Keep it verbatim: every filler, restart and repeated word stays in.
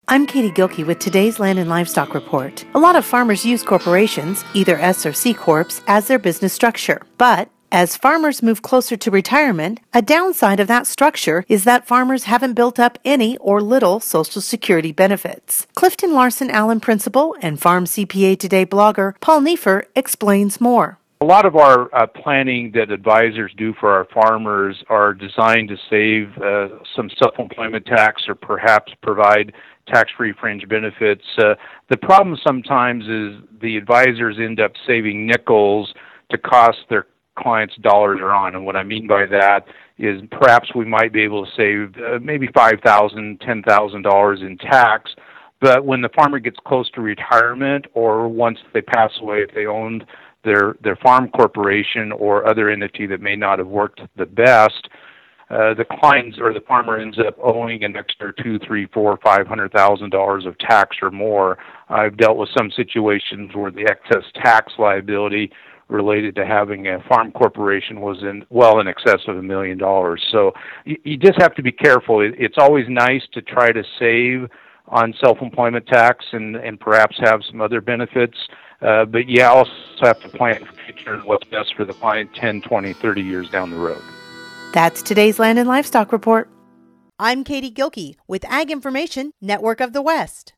I'm Katie Gilkey with today's Land and Livestock Report. A lot of farmers use corporations, either S or C Corps, as their business structure. But as farmers move closer to retirement, a downside of that structure is that farmers haven't built up any or little Social Security benefits. Clifton Larson Allen Principal and Farm C P A Today blogger Paul Neiffer explains more. A lot of our uh, planning that advisors do for our farmers are designed to save uh, some self-employment tax or perhaps provide tax-free fringe benefits. Uh, the problem sometimes is the advisors end up saving nickels to cost their clients dollars are on. And what I mean by that is perhaps we might be able to save uh, maybe five thousand dollars, ten thousand dollars in tax. But when the farmer gets close to retirement or once they pass away, if they owned their their farm corporation or other entity that may not have worked the best, uh, the clients or the farmer ends up owing an extra two, three, four, five hundred thousand dollars of tax or more. I've dealt with some situations where the excess tax liability related to having a farm corporation was in well in excess of a million dollars. So you, you just have to be careful. It, it's always nice to try to save on self-employment tax and, and perhaps have some other benefits. Uh, but you also have to plan for the future and what's best for the client ten, twenty, thirty years down the road. That's today's Land and Livestock Report. I'm Katie Gilkey with Ag Information Network of the West.